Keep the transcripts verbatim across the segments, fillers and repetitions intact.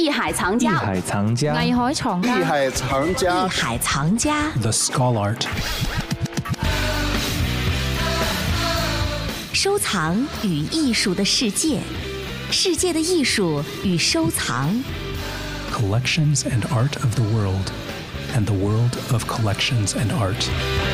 艺海藏家， 艺海藏家， 艺海藏家， 艺海藏家， 艺海藏家 The Scholart。 收藏与艺术的世界，世界的艺术与收藏。 Collections and art of the world, and the world of collections and art.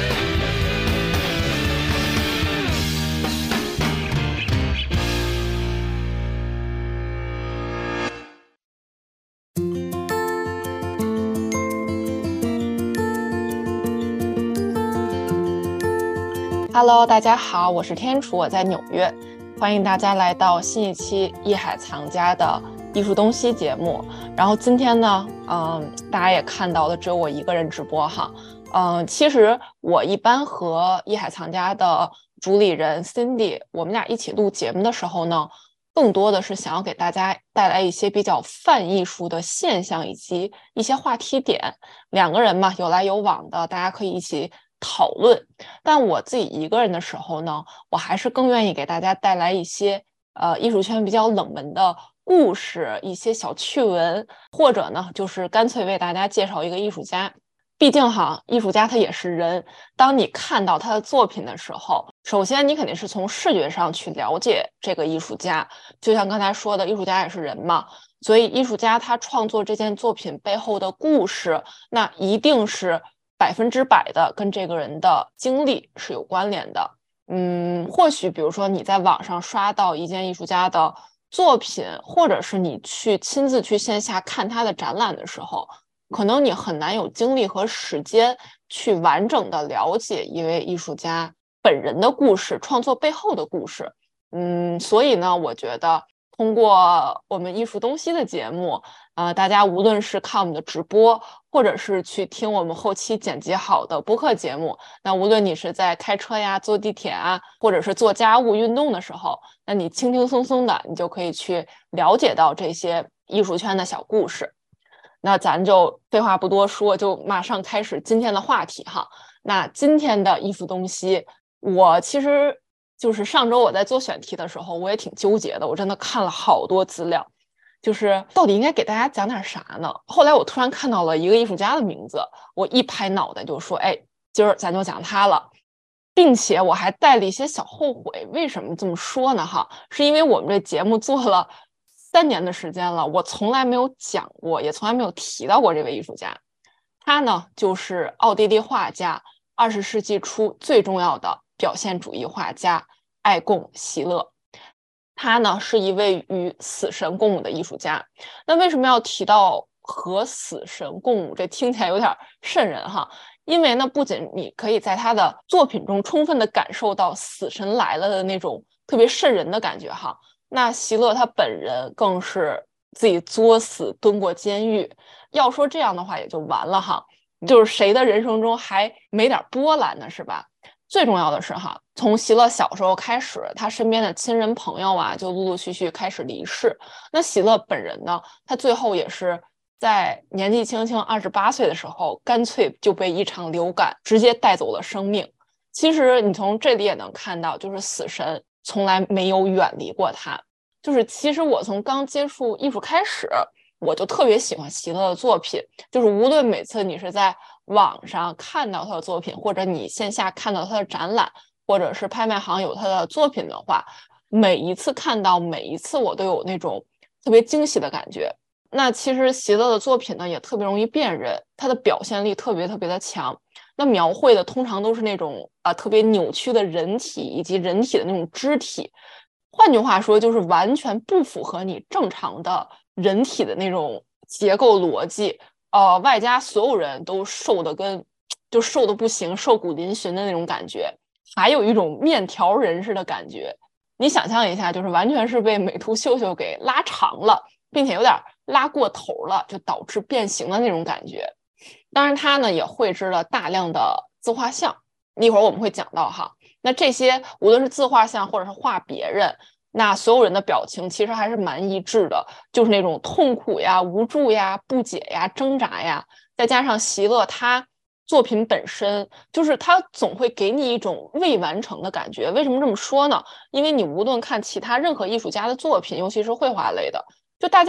Hello， 大家好，我是天楚，我在纽约，欢迎大家来到新一期艺海藏家的艺术东西节目。然后今天呢，嗯，大家也看到了，只有我一个人直播哈。嗯，其实我一般和艺海藏家的主理人 Cindy， 我们俩一起录节目的时候呢，更多的是想要给大家带来一些比较泛艺术的现象以及一些话题点。两个人嘛，有来有往的，大家可以一起讨论。但我自己一个人的时候呢，我还是更愿意给大家带来一些呃艺术圈比较冷门的故事，一些小趣闻，或者呢就是干脆为大家介绍一个艺术家。毕竟哈，艺术家他也是人，当你看到他的作品的时候，首先你肯定是从视觉上去了解这个艺术家，就像刚才说的，艺术家也是人嘛，所以艺术家他创作这件作品背后的故事，那一定是百分之百的跟这个人的经历是有关联的。嗯，或许比如说你在网上刷到一件艺术家的作品，或者是你去亲自去线下看他的展览的时候，可能你很难有精力和时间去完整的了解一位艺术家本人的故事，创作背后的故事。嗯，所以呢，我觉得通过我们艺术东西的节目，呃，大家无论是看我们的直播，或者是去听我们后期剪辑好的播客节目，那无论你是在开车呀、坐地铁啊，或者是做家务运动的时候，那你轻轻松松的，你就可以去了解到这些艺术圈的小故事。那咱就废话不多说，就马上开始今天的话题哈。那今天的艺术东西，我其实就是上周我在做选题的时候，我也挺纠结的，我真的看了好多资料，就是到底应该给大家讲点啥呢？后来我突然看到了一个艺术家的名字，我一拍脑袋就说，哎，今儿咱就讲他了，并且我还带了一些小后悔。为什么这么说呢？哈，是因为我们这节目做了三年的时间了，我从来没有讲过，也从来没有提到过这位艺术家。他呢，就是奥地利画家，二十世纪初最重要的表现主义画家艾贡·席勒。他呢是一位与死神共舞的艺术家。那为什么要提到和死神共舞？这听起来有点瘆人哈。因为呢，不仅你可以在他的作品中充分的感受到死神来了的那种特别瘆人的感觉哈。那席勒他本人更是自己作死蹲过监狱。要说这样的话也就完了哈，就是谁的人生中还没点波澜呢，是吧？最重要的是哈，从席勒小时候开始，他身边的亲人朋友啊，就陆陆续续开始离世。那席勒本人呢，他最后也是在年纪轻轻二十八岁的时候，干脆就被一场流感直接带走了生命。其实你从这里也能看到，就是死神从来没有远离过他。就是其实我从刚接触艺术开始，我就特别喜欢席勒的作品，就是无论每次你是在网上看到他的作品，或者你线下看到他的展览，或者是拍卖行有他的作品的话，每一次看到，每一次我都有那种特别惊喜的感觉。那其实席勒的作品呢也特别容易辨认，他的表现力特别特别的强。那描绘的通常都是那种啊、呃、特别扭曲的人体以及人体的那种肢体，换句话说就是完全不符合你正常的人体的那种结构逻辑，呃，外加所有人都瘦的跟就瘦的不行，瘦骨嶙峋的那种感觉，还有一种面条人似的感觉。你想象一下，就是完全是被美图秀秀给拉长了，并且有点拉过头了，就导致变形的那种感觉。当然他呢也绘制了大量的自画像，一会儿我们会讲到哈。那这些无论是自画像或者是画别人，那所有人的表情其实还是蛮一致的，就是那种痛苦呀、无助呀、不解呀、挣扎呀，再加上席勒他作品本身，就是他总会给你一种未完成的感觉。为什么这么说呢？因为你无论看其他任何艺术家的作品，尤其是绘画类的，就大家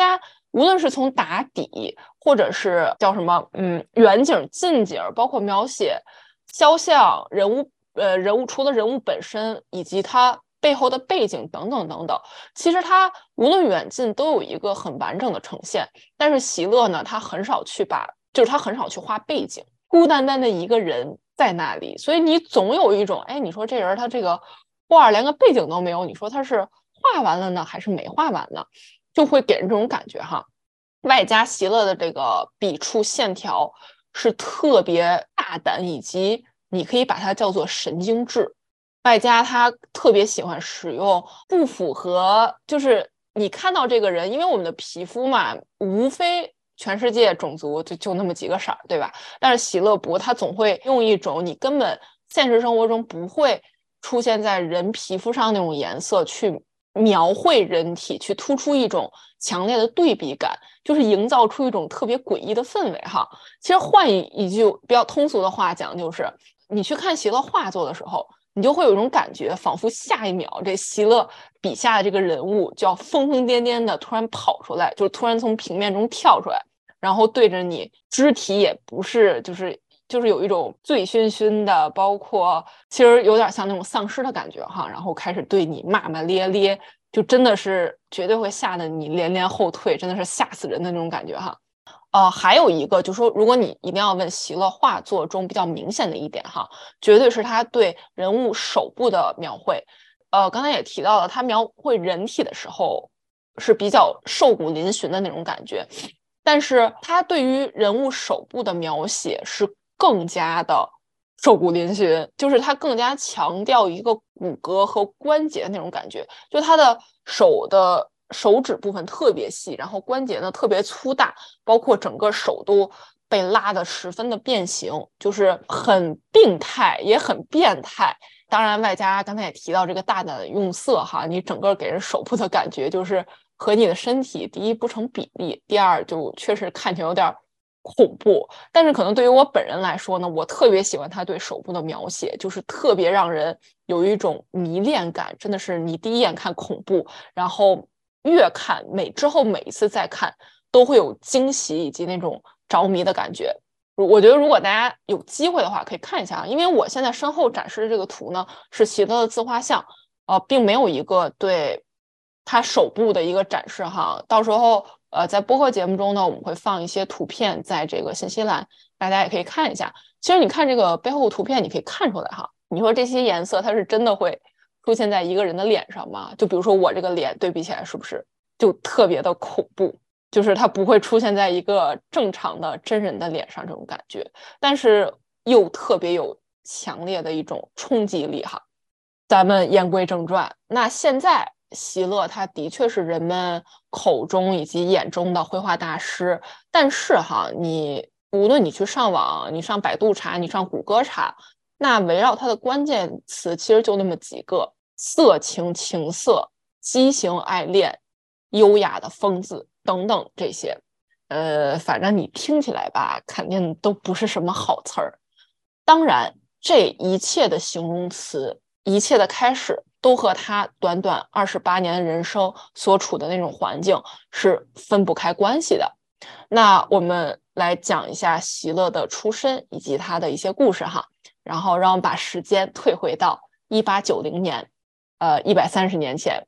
无论是从打底，或者是叫什么，嗯，远景、近景，包括描写肖像、人物，呃，人物除了人物本身，以及它背后的背景等等等等，其实它无论远近都有一个很完整的呈现。但是席勒呢，他很少去把，就是他很少去画背景，孤单单的一个人在那里，所以你总有一种，哎，你说这人他这个画连个背景都没有，你说他是画完了呢，还是没画完呢？就会给人这种感觉哈。外加席勒的这个笔触线条是特别大胆，以及你可以把它叫做神经质。外加他特别喜欢使用不符合，就是你看到这个人，因为我们的皮肤嘛，无非全世界种族就就那么几个色儿，对吧？但是席勒不，他总会用一种你根本现实生活中不会出现在人皮肤上那种颜色去描绘人体，去突出一种强烈的对比感，就是营造出一种特别诡异的氛围哈。其实换一一句比较通俗的话讲，就是你去看席勒画作的时候，你就会有一种感觉，仿佛下一秒这席勒笔下的这个人物就要疯疯癫癫的突然跑出来，就突然从平面中跳出来，然后对着你，肢体也不是就是就是有一种醉醺醺的，包括其实有点像那种丧尸的感觉哈，然后开始对你骂骂咧咧，就真的是绝对会吓得你连连后退，真的是吓死人的那种感觉哈。呃，还有一个就是说，如果你一定要问席勒画作中比较明显的一点哈，绝对是他对人物手部的描绘。呃，刚才也提到了，他描绘人体的时候是比较瘦骨嶙峋的那种感觉，但是他对于人物手部的描写是更加的瘦骨嶙峋，就是他更加强调一个骨骼和关节的那种感觉，就他的手的手指部分特别细，然后关节呢特别粗大，包括整个手都被拉得十分的变形，就是很病态也很变态。当然外加刚才也提到这个大胆的用色哈，你整个给人手部的感觉就是和你的身体第一不成比例，第二就确实看起来有点恐怖。但是可能对于我本人来说呢，我特别喜欢他对手部的描写，就是特别让人有一种迷恋感，真的是你第一眼看恐怖，然后越看每之后每一次再看都会有惊喜以及那种着迷的感觉。我觉得如果大家有机会的话可以看一下，因为我现在身后展示的这个图呢是席勒的自画像，呃，并没有一个对他手部的一个展示哈。到时候呃在播客节目中呢，我们会放一些图片在这个信息栏，大家也可以看一下。其实你看这个背后图片，你可以看出来哈，你说这些颜色它是真的会出现在一个人的脸上吗？就比如说我这个脸对比起来是不是就特别的恐怖，就是它不会出现在一个正常的真人的脸上这种感觉，但是又特别有强烈的一种冲击力哈。咱们言归正传，那现在席勒他的确是人们口中以及眼中的绘画大师，但是哈，你无论你去上网，你上百度查，你上谷歌查，那围绕他的关键词其实就那么几个：色情、情色、畸形、爱恋、优雅的疯子等等这些。呃，反正你听起来吧，肯定都不是什么好词儿。当然，这一切的形容词，一切的开始，都和他短短二十八年的人生所处的那种环境是分不开关系的。那我们来讲一下席勒的出身以及他的一些故事哈，然后让我们把时间退回到一八九零年，呃，一百三十年前。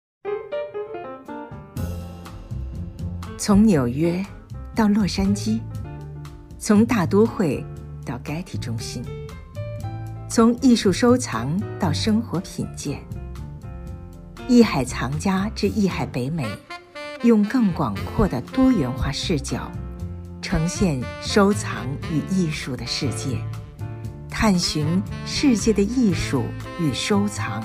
从纽约到洛杉矶，从大都会到盖蒂中心，从艺术收藏到生活品鉴，艺海藏家之艺海北美，用更广阔的多元化视角呈现收藏与艺术的世界，探寻世界的艺术与收藏。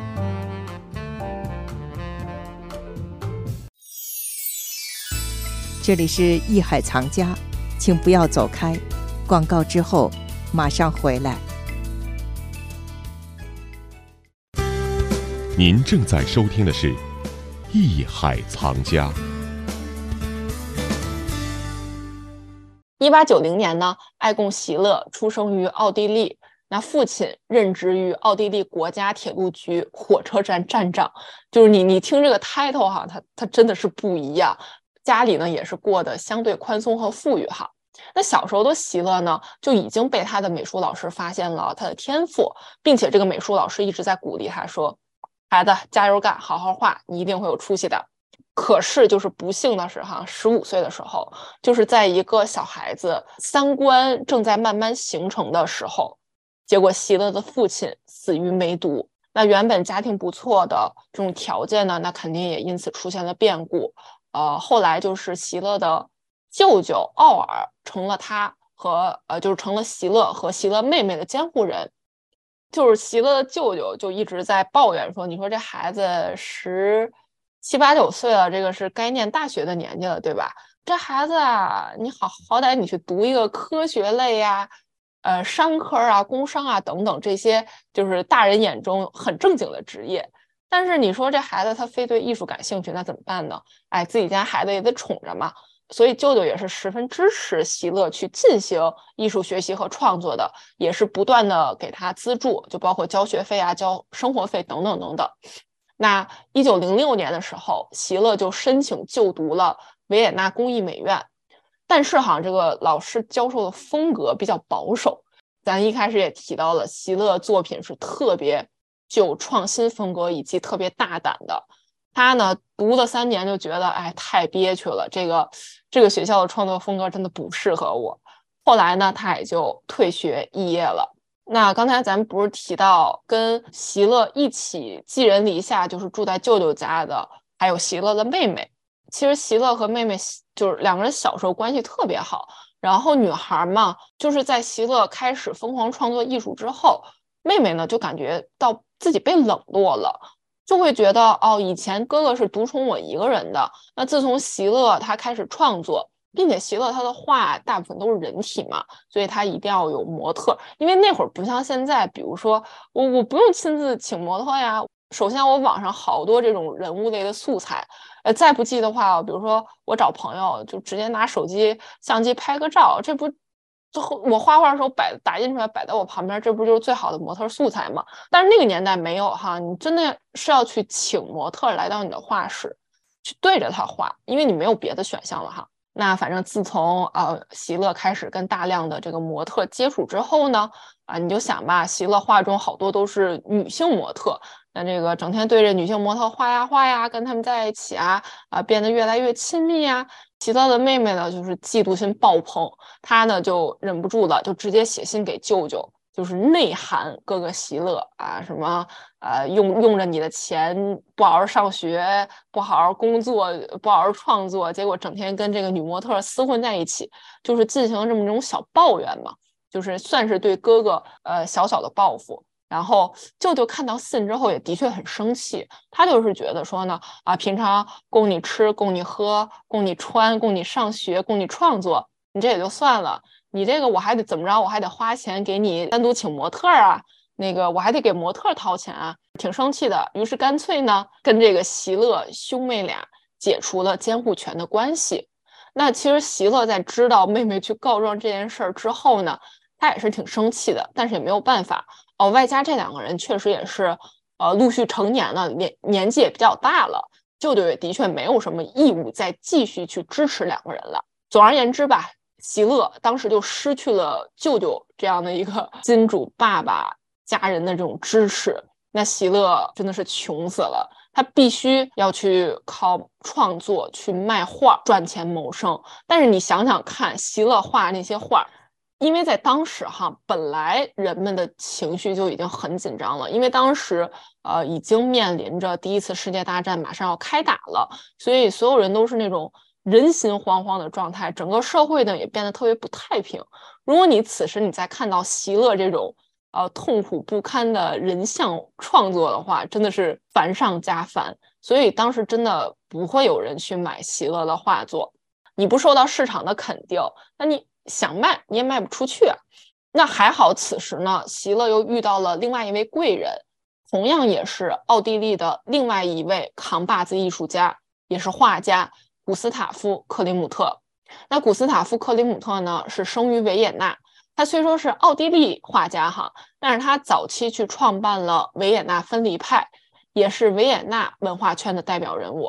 这里是艺海藏家，请不要走开，广告之后马上回来。 您正在收听的是艺海藏家。 一八九零年呢，埃贡·席勒出生于奥地利，那父亲任职于奥地利国家铁路局火车站站长。就是你你听这个 title 哈，它它真的是不一样。 家里呢也是过得相对宽松和富裕哈。那小时候的席勒呢，就已经被他的美术老师发现了他的天赋，并且这个美术老师一直在鼓励他说，孩子加油干，好好画，你一定会有出息的。可是就是不幸的是哈，十五岁的时候，就是在一个小孩子三观正在慢慢形成的时候，结果席勒的父亲死于梅毒。那原本家庭不错的这种条件呢，那肯定也因此出现了变故。呃，后来就是席勒的舅舅奥尔成了他和呃，就是成了席勒和席勒妹妹的监护人。就是席勒的舅舅就一直在抱怨说，你说这孩子十七八九岁了，这个是该念大学的年纪了，对吧？这孩子啊，你好好歹你去读一个科学类呀、呃商科啊、工商啊等等这些，就是大人眼中很正经的职业。但是你说这孩子他非对艺术感兴趣，那怎么办呢？哎，自己家孩子也得宠着嘛。所以舅舅也是十分支持席勒去进行艺术学习和创作的，也是不断的给他资助，就包括交学费啊、交生活费等等等等。那一九零六年的时候，席勒就申请就读了维也纳工艺美院，但是哈，这个老师教授的风格比较保守。咱一开始也提到了，席勒作品是特别具有创新风格以及特别大胆的。他呢读了三年就觉得，哎，太憋屈了，这个这个学校的创作风格真的不适合我。后来呢，他也就退学肄业了。那刚才咱们不是提到跟席勒一起寄人篱下，就是住在舅舅家的，还有席勒的妹妹。其实席勒和妹妹就是两个人小时候关系特别好，然后女孩嘛，就是在席勒开始疯狂创作艺术之后，妹妹呢就感觉到自己被冷落了。就会觉得哦，以前哥哥是独宠我一个人的，那自从席勒他开始创作，并且席勒他的画大部分都是人体嘛，所以他一定要有模特，因为那会儿不像现在，比如说我我不用亲自请模特呀，首先我网上好多这种人物类的素材，呃，再不济的话，比如说我找朋友就直接拿手机相机拍个照，这不最后我画画的时候摆打印出来摆在我旁边，这不就是最好的模特素材吗？但是那个年代没有哈，你真的是要去请模特来到你的画室，去对着他画，因为你没有别的选项了哈。那反正自从呃席勒开始跟大量的这个模特接触之后呢，啊你就想吧，席勒画中好多都是女性模特，那这个整天对着女性模特画呀画呀，跟他们在一起啊，啊变得越来越亲密呀。席勒的妹妹呢，就是嫉妒心爆棚，她呢就忍不住了，就直接写信给舅舅，就是内涵哥哥席勒啊，什么呃用用着你的钱不好好上学，不好好工作，不好好创作，结果整天跟这个女模特厮混在一起，就是进行了这么一种小抱怨嘛，就是算是对哥哥呃小小的报复。然后舅舅看到信之后也的确很生气，他就是觉得说呢，啊，平常供你吃、供你喝、供你穿、供你上学、供你创作，你这也就算了，你这个我还得怎么着？我还得花钱给你单独请模特啊，那个我还得给模特掏钱啊，挺生气的。于是干脆呢，跟这个席勒兄妹俩解除了监护权的关系。那其实席勒在知道妹妹去告状这件事儿之后呢，他也是挺生气的，但是也没有办法。哦，外加这两个人确实也是，呃，陆续成年了，年年纪也比较大了，舅舅也的确没有什么义务再继续去支持两个人了。总而言之吧，席勒当时就失去了舅舅这样的一个金主爸爸家人的这种支持，那席勒真的是穷死了，他必须要去靠创作去卖画赚钱谋生。但是你想想看，席勒画那些画，因为在当时哈，本来人们的情绪就已经很紧张了，因为当时呃已经面临着第一次世界大战马上要开打了，所以所有人都是那种人心惶惶的状态，整个社会呢也变得特别不太平。如果你此时你再看到席勒这种呃痛苦不堪的人像创作的话，真的是烦上加烦，所以当时真的不会有人去买席勒的画作，你不受到市场的肯定，那你想卖你也卖不出去啊。那还好此时呢，席勒又遇到了另外一位贵人，同样也是奥地利的另外一位扛把子艺术家，也是画家古斯塔夫·克林姆特。那古斯塔夫·克林姆特呢，是生于维也纳，他虽说是奥地利画家哈，但是他早期去创办了维也纳分离派，也是维也纳文化圈的代表人物。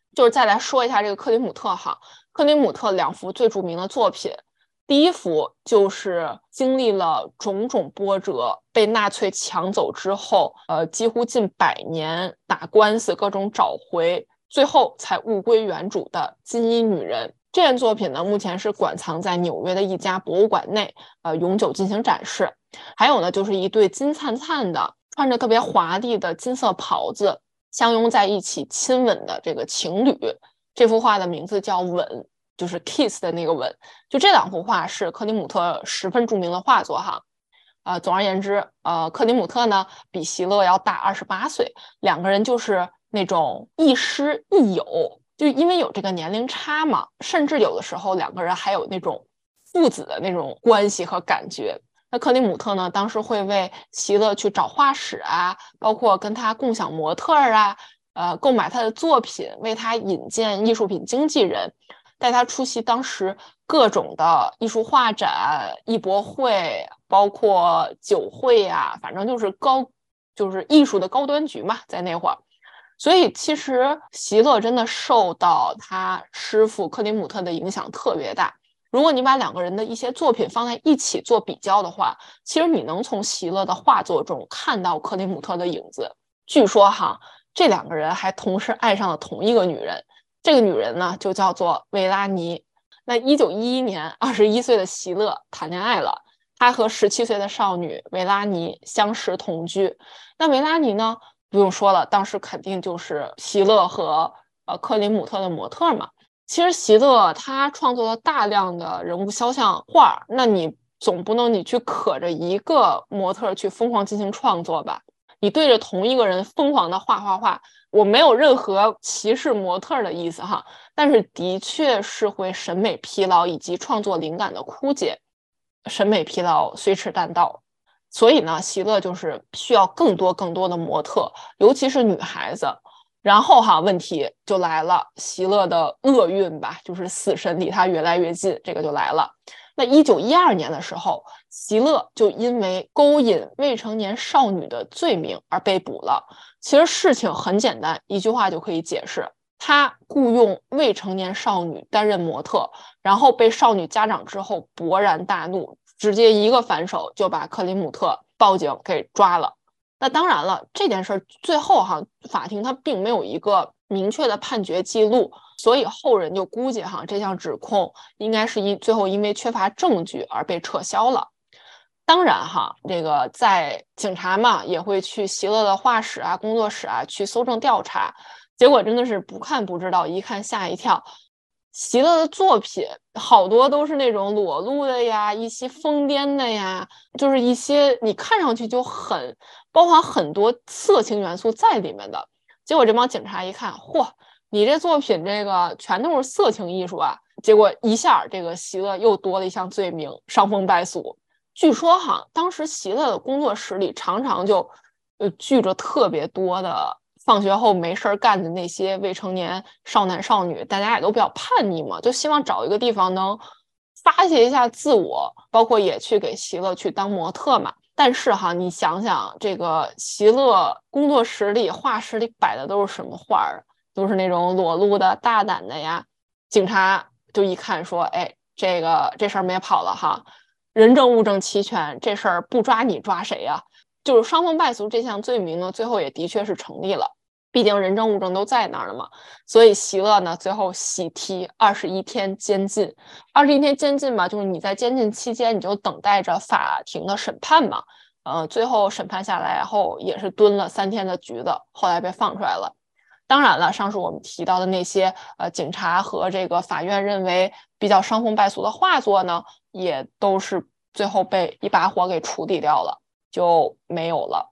就是再来说一下这个克里姆特哈，克里姆特两幅最著名的作品，第一幅就是经历了种种波折，被纳粹抢走之后，呃，几乎近百年打官司，各种找回，最后才物归原主的金衣女人。这件作品呢，目前是馆藏在纽约的一家博物馆内，呃，永久进行展示。还有呢，就是一对金灿灿的，穿着特别华丽的金色袍子，相拥在一起亲吻的这个情侣。这幅画的名字叫《吻》，就是 kiss 的那个吻。就这两幅画是克里姆特十分著名的画作哈。呃，总而言之，呃，克里姆特呢比席勒要大二十八岁，两个人就是那种亦师亦友，就因为有这个年龄差嘛，甚至有的时候两个人还有那种父子的那种关系和感觉。那克里姆特呢，当时会为席勒去找画室啊，包括跟他共享模特啊，呃，购买他的作品，为他引荐艺术品经纪人，带他出席当时各种的艺术画展、艺博会，包括酒会呀、啊，反正就是高，就是艺术的高端局嘛，在那会儿。所以其实席勒真的受到他师傅克里姆特的影响特别大。如果你把两个人的一些作品放在一起做比较的话，其实你能从席勒的画作中看到克里姆特的影子。据说哈，这两个人还同时爱上了同一个女人，这个女人呢就叫做维拉尼。那一九一一年，二十一岁的席勒谈恋爱了，他和十七岁的少女维拉尼相识同居。那维拉尼呢，不用说了，当时肯定就是席勒和呃克里姆特的模特嘛。其实席勒他创作了大量的人物肖像画，那你总不能你去可着一个模特去疯狂进行创作吧？你对着同一个人疯狂的画画画，我没有任何歧视模特的意思哈，但是的确是会审美疲劳以及创作灵感的枯竭，审美疲劳虽迟但到。所以呢，席勒就是需要更多更多的模特，尤其是女孩子。然后哈，问题就来了，席勒的厄运吧，就是死神离他越来越近，这个就来了。那一九一二年的时候，席勒就因为勾引未成年少女的罪名而被捕了。其实事情很简单，一句话就可以解释，他雇佣未成年少女担任模特，然后被少女家长之后勃然大怒，直接一个反手就把克里姆特报警给抓了。那当然了，这件事最后哈，法庭它并没有一个明确的判决记录，所以后人就估计哈，这项指控应该是因最后因为缺乏证据而被撤销了。当然哈，这个在警察嘛也会去席勒的画室啊、工作室啊去搜证调查，结果真的是不看不知道，一看吓一跳。席勒的作品好多都是那种裸露的呀，一些疯癫的呀，就是一些你看上去就很包含很多色情元素在里面的。结果这帮警察一看，嚯，你这作品这个全都是色情艺术啊！结果一下这个席勒又多了一项罪名，伤风败俗。据说哈，当时席勒的工作室里常常就呃聚着特别多的放学后没事干的那些未成年少男少女，大家也都比较叛逆嘛，就希望找一个地方能发泄一下自我，包括也去给席勒去当模特嘛。但是哈，你想想这个席勒工作室里、画室里摆的都是什么画儿？都是那种裸露的、大胆的呀。警察就一看说，哎，这个这事儿没跑了哈，人证物证齐全，这事儿不抓你抓谁呀？就是伤风败俗这项罪名呢，最后也的确是成立了，毕竟人证物证都在那儿了嘛。所以席勒呢，最后喜提二十一天监禁。二十一天监禁嘛，就是你在监禁期间，你就等待着法庭的审判嘛。呃，最后审判下来后，也是蹲了三天的局子，后来被放出来了。当然了，上述我们提到的那些呃警察和这个法院认为比较伤风败俗的画作呢，也都是最后被一把火给处理掉了，就没有了。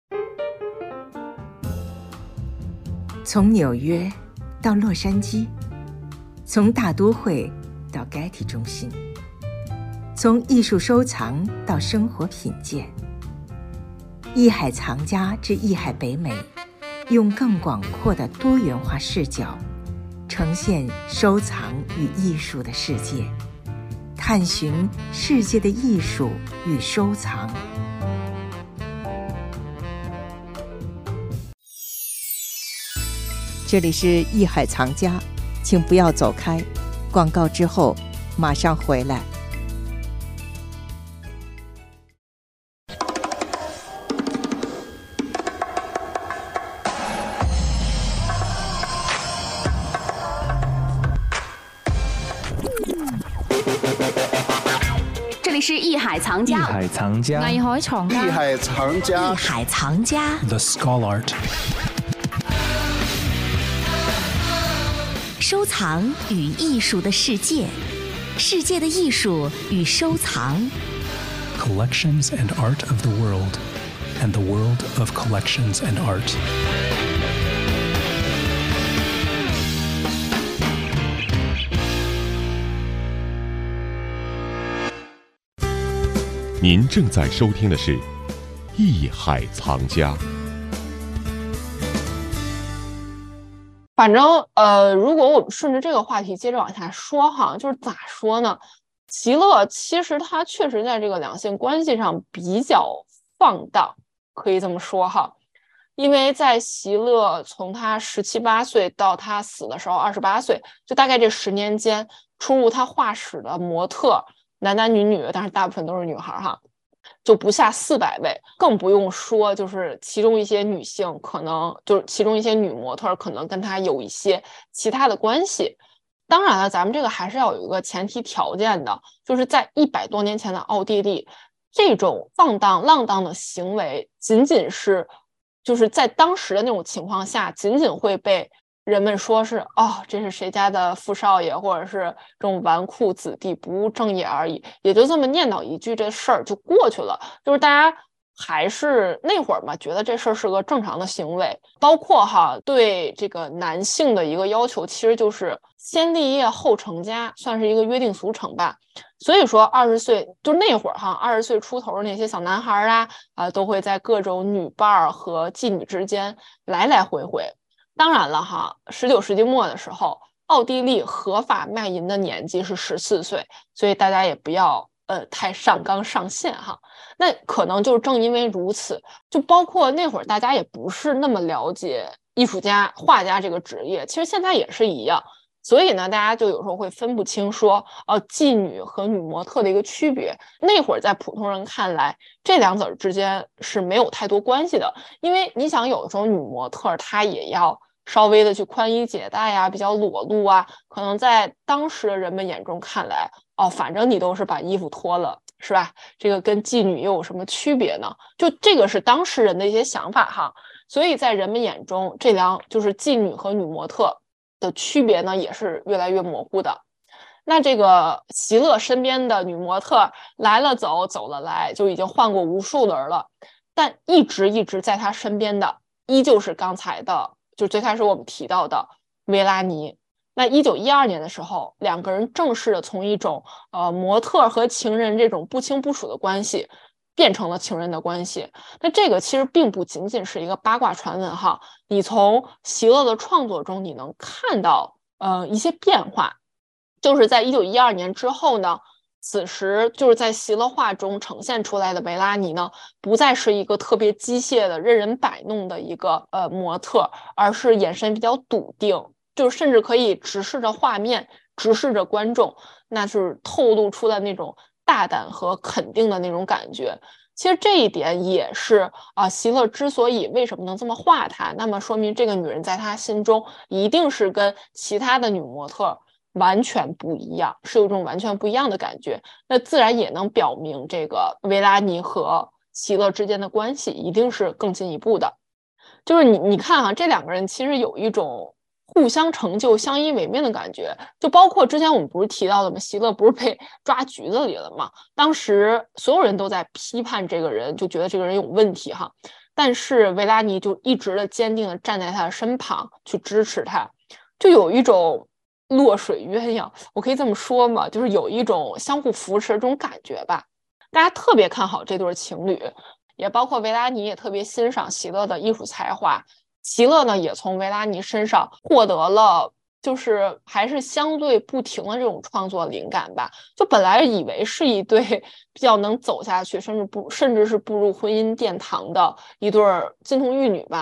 从纽约到洛杉矶，从大都会到盖蒂中心，从艺术收藏到生活品鉴，艺海藏家之艺海北美，用更广阔的多元化视角呈现收藏与艺术的世界，探寻世界的艺术与收藏。 这里是艺海藏家，请不要走开，广告之后马上回来。 这里是艺海藏家， 艺海藏家艺海藏家， 艺海藏家， 艺海藏家 The Scholart， 收藏与艺术的世界，世界的艺术与收藏。 Collections and art of the world, and the world of collections and art. 您正在收听的是《艺海藏家》。 反正呃，如果我们顺着这个话题接着往下说哈，就是咋说呢？席勒其实他确实在这个两性关系上比较放荡，可以这么说哈。因为在席勒从他十七八岁到他死的时候二十八岁，就大概这十年间，出入他画室的模特男男女女，但是大部分都是女孩哈，就不下四百位，更不用说就是其中一些女性可能就是其中一些女模特可能跟他有一些其他的关系。当然了，咱们这个还是要有一个前提条件的，就是在一百多年前的奥地利，这种放荡浪荡的行为仅仅是就是在当时的那种情况下，仅仅会被人们说是哦，这是谁家的富少爷，或者是这种纨绔子弟不务正业而已，也就这么念叨一句，这事儿就过去了。就是大家还是那会儿嘛，觉得这事儿是个正常的行为。包括哈对这个男性的一个要求，其实就是先立业后成家，算是一个约定俗成吧。所以说二十岁就那会儿哈，二十岁出头的那些小男孩啊，啊、呃、都会在各种女伴和妓女之间来来回回。当然了哈，十九世纪末的时候，奥地利合法卖淫的年纪是十四岁，所以大家也不要呃太上纲上线哈。那可能就是正因为如此，就包括那会儿大家也不是那么了解艺术家、画家这个职业，其实现在也是一样。所以呢，大家就有时候会分不清说，呃，妓女和女模特的一个区别。那会儿在普通人看来，这两者之间是没有太多关系的，因为你想，有的时候女模特她也要稍微的去宽衣解带呀，比较裸露啊，可能在当时的人们眼中看来，哦，反正你都是把衣服脱了，是吧？这个跟妓女又有什么区别呢？就这个是当事人的一些想法哈。所以在人们眼中，这两就是妓女和女模特的区别呢，也是越来越模糊的。那这个席勒身边的女模特来了走，走了来，就已经换过无数轮了，但一直一直在他身边的依旧是刚才的，就最开始我们提到的维拉尼。那一九一二年的时候，两个人正式的从一种呃模特和情人这种不清不楚的关系变成了情人的关系。那这个其实并不仅仅是一个八卦传闻哈，你从席勒的创作中你能看到呃一些变化。就是在一九一二年之后呢，此时就是在席勒画中呈现出来的维拉尼呢，不再是一个特别机械的任人摆弄的一个呃模特，而是眼神比较笃定，就是甚至可以直视着画面，直视着观众，那是透露出的那种大胆和肯定的那种感觉。其实这一点也是啊，席勒之所以为什么能这么画她，那么说明这个女人在他心中一定是跟其他的女模特完全不一样，是有一种完全不一样的感觉。那自然也能表明这个维拉尼和席勒之间的关系一定是更进一步的。就是你你看啊，这两个人其实有一种互相成就、相依为命的感觉。就包括之前我们不是提到的吗？席勒不是被抓局子里了吗？当时所有人都在批判这个人，就觉得这个人有问题哈。但是维拉尼就一直的坚定的站在他的身旁去支持他，就有一种落水鸳鸯，我可以这么说吗？就是有一种相互扶持的这种感觉吧。大家特别看好这对情侣，也包括维拉尼也特别欣赏席勒的艺术才华。席勒呢也从维拉尼身上获得了就是还是相对不停的这种创作灵感吧。就本来以为是一对比较能走下去，甚至不甚至是步入婚姻殿堂的一对金童玉女吧，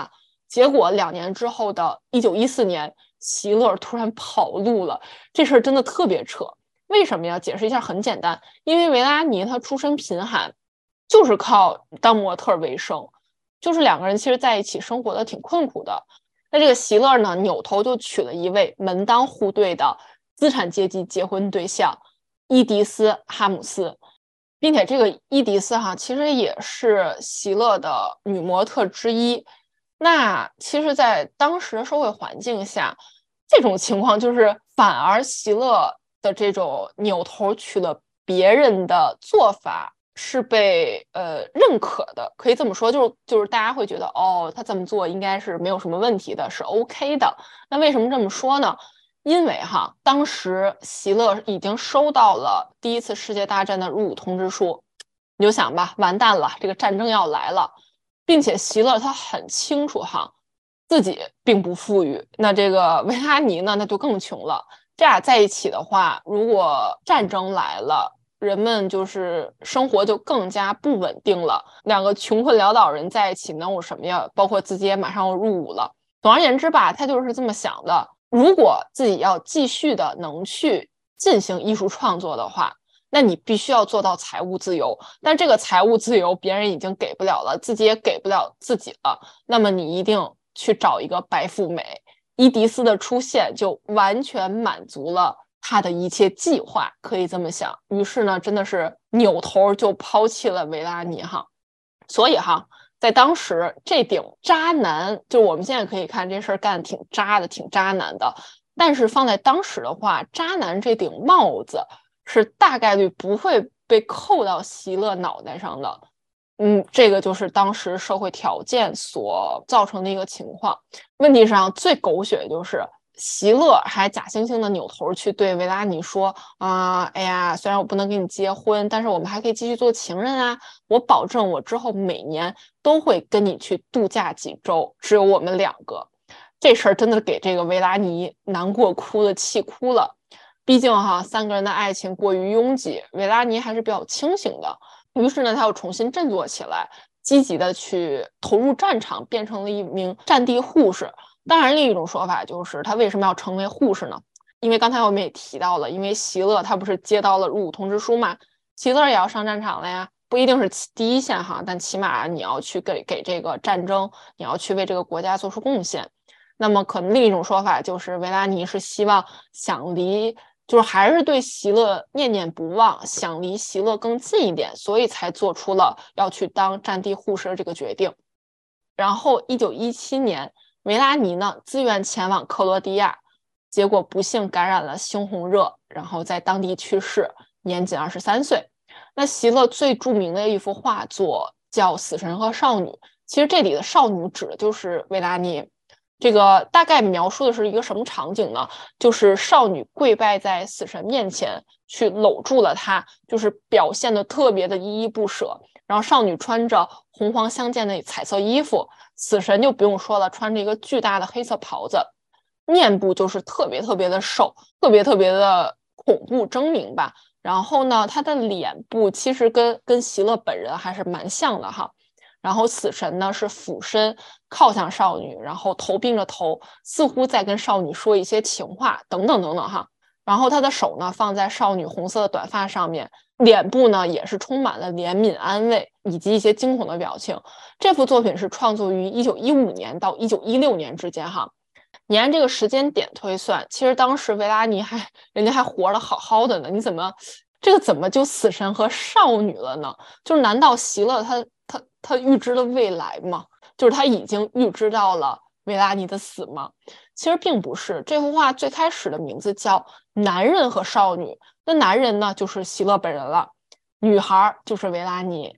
结果两年之后的一九一四年，席勒突然跑路了，这事儿真的特别扯。为什么呀？解释一下，很简单，因为维拉妮她出身贫寒，就是靠当模特为生，就是两个人其实在一起生活的挺困苦的。那这个席勒呢，扭头就娶了一位门当户对的资产阶级结婚对象伊迪丝·哈姆斯，并且这个伊迪丝哈其实也是席勒的女模特之一。那其实在当时的社会环境下，这种情况就是反而席勒的这种扭头娶了别人的做法是被呃认可的，可以这么说，就是就是大家会觉得哦，他这么做应该是没有什么问题的，是 OK 的。那为什么这么说呢？因为哈，当时席勒已经收到了第一次世界大战的入伍通知书，你就想吧，完蛋了，这个战争要来了，并且席勒他很清楚哈，自己并不富裕，那这个维拉妮呢，那就更穷了。这俩在一起的话，如果战争来了，人们就是生活就更加不稳定了。两个穷困潦倒人在一起能有什么呀？包括自己也马上要入伍了。总而言之吧，他就是这么想的。如果自己要继续的能去进行艺术创作的话，那你必须要做到财务自由。但这个财务自由别人已经给不了了，自己也给不了自己了。那么你一定去找一个白富美。伊迪丝的出现就完全满足了他的一切计划，可以这么想。于是呢，真的是扭头就抛弃了维拉妮哈。所以哈，在当时这顶渣男，就我们现在可以看这事儿干得挺渣的，挺渣男的。但是放在当时的话，渣男这顶帽子是大概率不会被扣到席勒脑袋上的。嗯，这个就是当时社会条件所造成的一个情况。问题上最狗血就是席勒还假惺惺的扭头去对维拉妮说啊、呃，哎呀，虽然我不能跟你结婚，但是我们还可以继续做情人啊，我保证我之后每年都会跟你去度假几周，只有我们两个。这事儿真的给这个维拉妮难过哭了，气哭了。毕竟哈，三个人的爱情过于拥挤，维拉妮还是比较清醒的。于是呢，他又重新振作起来，积极的去投入战场，变成了一名战地护士。当然，另一种说法就是他为什么要成为护士呢？因为刚才我们也提到了，因为席勒他不是接到了入伍通知书嘛，席勒也要上战场了呀，不一定是第一线哈，但起码你要去给给这个战争，你要去为这个国家做出贡献。那么可能另一种说法就是维拉妮是希望想离。就是还是对席勒念念不忘，想离席勒更近一点，所以才做出了要去当战地护士的这个决定。然后一九一七年，维拉妮呢自愿前往克罗地亚，结果不幸感染了猩红热，然后在当地去世，年仅二十三岁。那席勒最著名的一幅画作叫《死神和少女》，其实这里的少女指的就是维拉妮。这个大概描述的是一个什么场景呢？就是少女跪拜在死神面前，去搂住了他，就是表现的特别的依依不舍。然后少女穿着红黄相间的彩色衣服，死神就不用说了，穿着一个巨大的黑色袍子，面部就是特别特别的瘦，特别特别的恐怖狰狞吧。然后呢，他的脸部其实跟跟席勒本人还是蛮像的哈。然后死神呢是俯身靠向少女，然后头并着头，似乎在跟少女说一些情话，等等等等哈。然后他的手呢放在少女红色的短发上面，脸部呢也是充满了怜悯、安慰以及一些惊恐的表情。这幅作品是创作于一九一五年到一九一六年之间哈。你按这个时间点推算，其实当时维拉妮还人家还活得好好的呢，你怎么这个怎么就死神和少女了呢？就是难道席勒他他他预知了未来吗？就是他已经预知到了维拉妮的死吗？其实并不是。这幅画最开始的名字叫《男人和少女》，那男人呢就是席勒本人了，女孩就是维拉妮。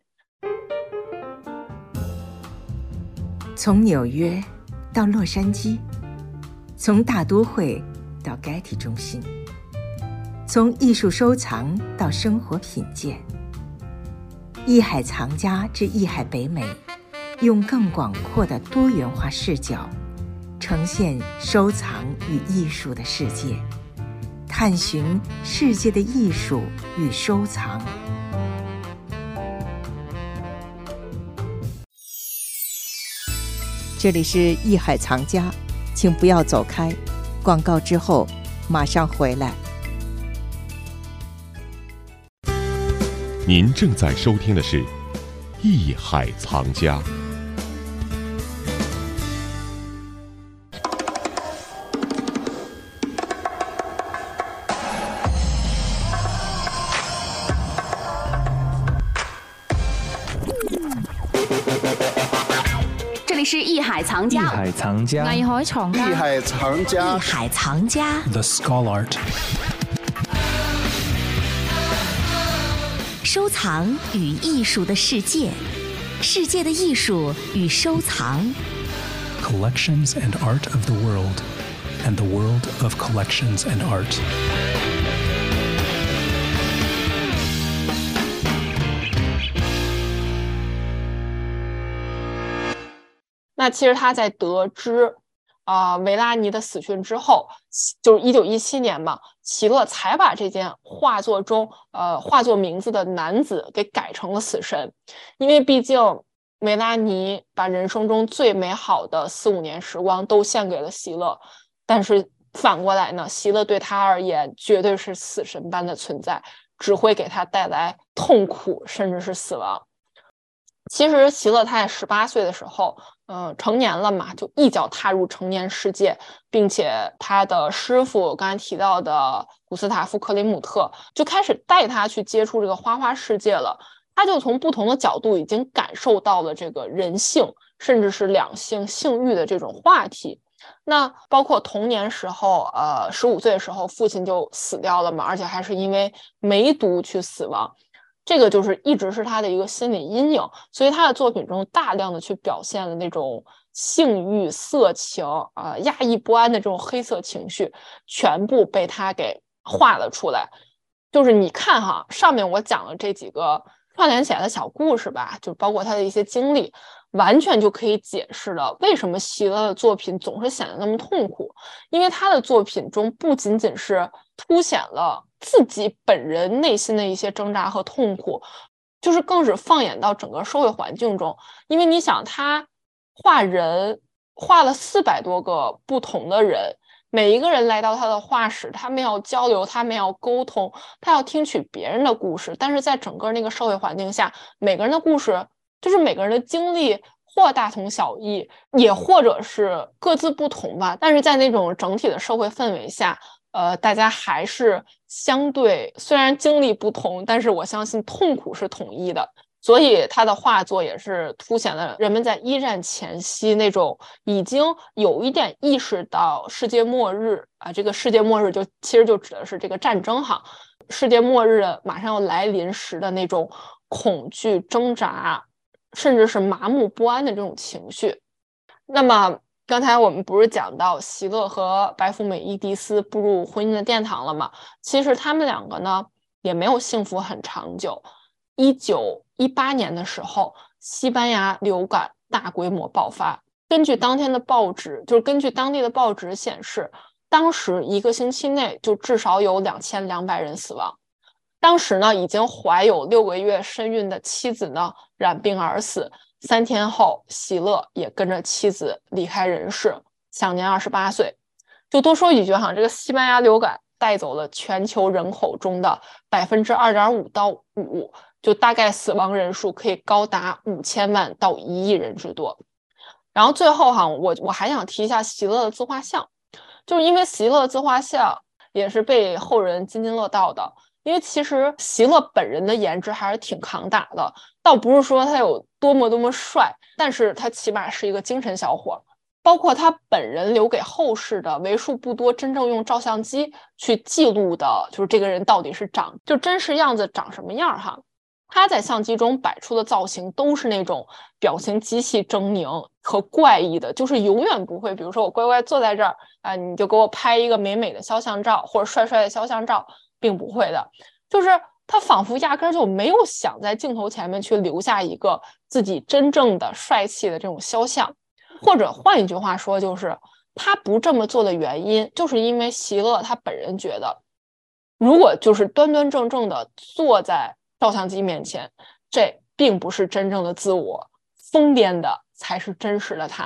从纽约到洛杉矶，从大都会到盖蒂中心，从艺术收藏到生活品鉴，艺海藏家之艺海北美，用更广阔的多元化视角呈现收藏与艺术的世界，探寻世界的艺术与收藏。 这里是艺海藏家，请不要走开，广告之后马上回来。 您正在收听的是艺海藏家。 这里是艺海藏家， 艺海藏家， 艺海藏家， 艺海藏家， 艺海藏家 The Scholart。 收藏与艺术的世界，世界的艺术与收藏。 Collections and art of the world, and the world of collections and art. 那其实他在得知啊、呃、维拉尼的死讯之后，就是一九一七年嘛，齐勒才把这件画作中呃画作名字的男子给改成了死神，因为毕竟维拉尼把人生中最美好的四五年时光都献给了席勒，但是反过来呢，席勒对他而言绝对是死神般的存在，只会给他带来痛苦甚至是死亡。其实席勒他在十八岁的时候呃，成年了嘛，就一脚踏入成年世界，并且他的师傅刚才提到的古斯塔夫·克林姆特就开始带他去接触这个花花世界了。他就从不同的角度已经感受到了这个人性甚至是两性性欲的这种话题。那包括童年时候呃，十五岁的时候父亲就死掉了嘛，而且还是因为梅毒去死亡，这个就是一直是他的一个心理阴影，所以他的作品中大量的去表现了那种性欲、色情啊、呃、压抑不安的这种黑色情绪，全部被他给画了出来。就是你看哈，上面我讲了这几个串联起来的小故事吧，就包括他的一些经历，完全就可以解释了为什么席勒的作品总是显得那么痛苦。因为他的作品中不仅仅是凸显了自己本人内心的一些挣扎和痛苦，就是更是放眼到整个社会环境中。因为你想，他画人画了四百多个不同的人，每一个人来到他的画室，他们要交流，他们要沟通，他要听取别人的故事。但是在整个那个社会环境下，每个人的故事就是每个人的经历或大同小异，也或者是各自不同吧。但是在那种整体的社会氛围下，呃，大家还是相对虽然经历不同，但是我相信痛苦是统一的。所以他的画作也是凸显了人们在一战前夕那种已经有一点意识到世界末日啊，这个世界末日就其实就指的是这个战争哈，世界末日马上要来临时的那种恐惧、挣扎，甚至是麻木不安的这种情绪。那么刚才我们不是讲到席勒和白富美伊迪丝步入婚姻的殿堂了吗？其实他们两个呢也没有幸福很长久。一九一八年的时候，西班牙流感大规模爆发。根据当天的报纸，就是根据当地的报纸显示，当时一个星期内就至少有两千两百人死亡。当时呢，已经怀有六个月身孕的妻子呢染病而死。三天后，席勒也跟着妻子离开人世，享年二十八岁。就多说一句哈，这个西班牙流感带走了全球人口中的百分之二点五到五。就大概死亡人数可以高达五千万到一亿人之多。然后最后哈，我我还想提一下席勒的自画像，就是因为席勒的自画像也是被后人津津乐道的。因为其实席勒本人的颜值还是挺扛打的，倒不是说他有多么多么帅，但是他起码是一个精神小伙。包括他本人留给后世的为数不多真正用照相机去记录的，就是这个人到底是长就真实样子长什么样哈。他在相机中摆出的造型都是那种表情极其狰狞和怪异的，就是永远不会比如说我乖乖坐在这儿啊、呃，你就给我拍一个美美的肖像照或者帅帅的肖像照，并不会的。就是他仿佛压根就没有想在镜头前面去留下一个自己真正的帅气的这种肖像。或者换一句话说，就是他不这么做的原因就是因为席勒他本人觉得，如果就是端端正正的坐在照相机面前，这并不是真正的自我，疯癫的才是真实的他。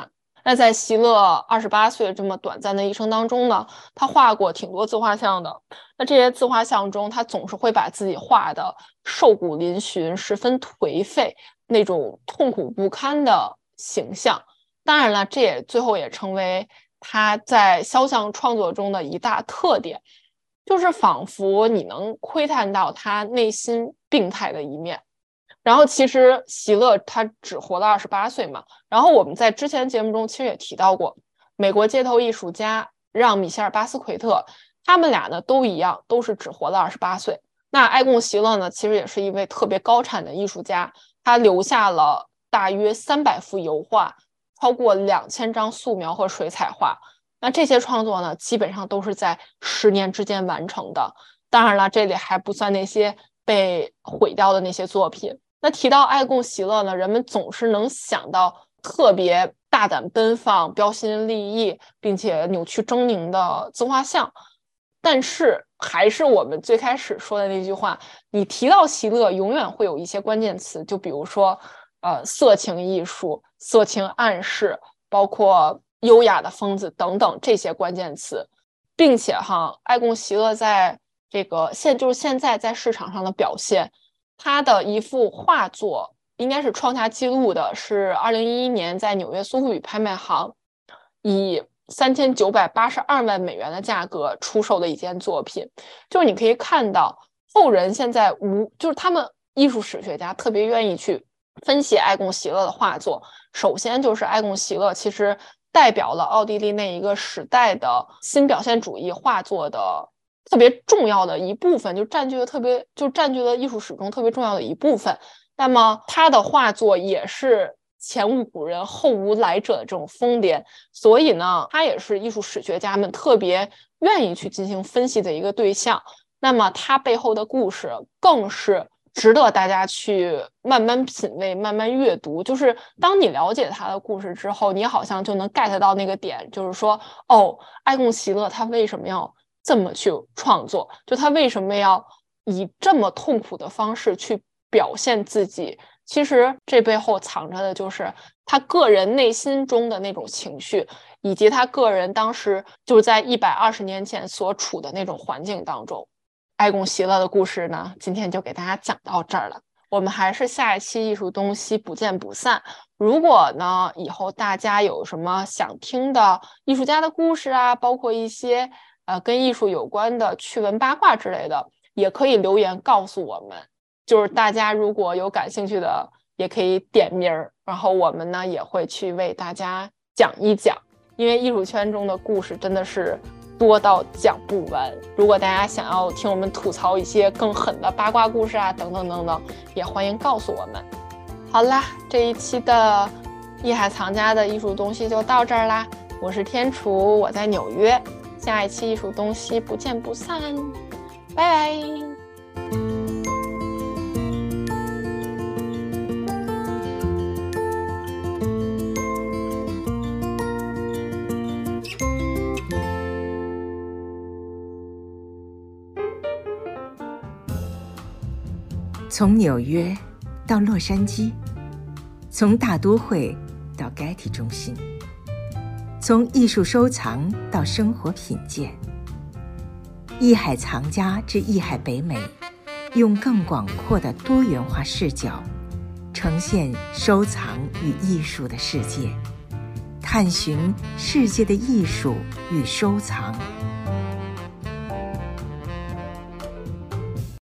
那在席勒二十八岁这么短暂的一生当中呢，他画过挺多自画像的。那这些自画像中，他总是会把自己画的瘦骨嶙峋、十分颓废、那种痛苦不堪的形象。当然了，这也最后也成为他在肖像创作中的一大特点，就是仿佛你能窥探到他内心病态的一面。然后其实席勒他只活了二十八岁嘛，然后我们在之前节目中其实也提到过，美国街头艺术家让·米歇尔·巴斯奎特，他们俩呢都一样，都是只活了二十八岁。那埃贡·席勒呢，其实也是一位特别高产的艺术家，他留下了大约三百幅油画，超过两千张素描和水彩画。那这些创作呢，基本上都是在十年之间完成的。当然了，这里还不算那些被毁掉的那些作品。那提到埃贡·席勒呢，人们总是能想到特别大胆奔放、标新立异并且扭曲狰狞的自画像。但是还是我们最开始说的那句话，你提到席勒永远会有一些关键词，就比如说呃，色情艺术、色情暗示，包括优雅的疯子等等这些关键词。并且哈，埃贡·席勒在这个现就是现在在市场上的表现，他的一幅画作应该是创下纪录的，是二零一一年在纽约苏富比拍卖行以三千九百八十二万美元的价格出售的一件作品。就是你可以看到后人现在无就是他们艺术史学家特别愿意去分析埃贡·席勒的画作。首先就是埃贡·席勒其实代表了奥地利那一个时代的新表现主义画作的特别重要的一部分，就占据了特别就占据了艺术史中特别重要的一部分。那么他的画作也是前无古人后无来者的这种疯癫，所以呢他也是艺术史学家们特别愿意去进行分析的一个对象。那么他背后的故事更是值得大家去慢慢品味、慢慢阅读。就是当你了解他的故事之后，你好像就能 get 到那个点，就是说哦，埃贡·席勒他为什么要这么去创作，就他为什么要以这么痛苦的方式去表现自己。其实这背后藏着的就是他个人内心中的那种情绪，以及他个人当时就是在一百二十年前所处的那种环境当中。埃贡·席勒的故事呢，今天就给大家讲到这儿了。我们还是下一期艺术东西不见不散。如果呢以后大家有什么想听的艺术家的故事啊，包括一些呃跟艺术有关的趣闻八卦之类的，也可以留言告诉我们。就是大家如果有感兴趣的，也可以点名，然后我们呢也会去为大家讲一讲。因为艺术圈中的故事真的是多到讲不完。如果大家想要听我们吐槽一些更狠的八卦故事啊，等等等等，也欢迎告诉我们。好啦，这一期的艺海藏家的艺术东西就到这儿啦。我是天楚，我在纽约。下一期艺术东西不见不散，拜拜。 从纽约到洛杉矶，从大都会到盖蒂中心，从艺术收藏到生活品鉴，艺海藏家之艺海北美，用更广阔的多元化视角呈现收藏与艺术的世界，探寻世界的艺术与收藏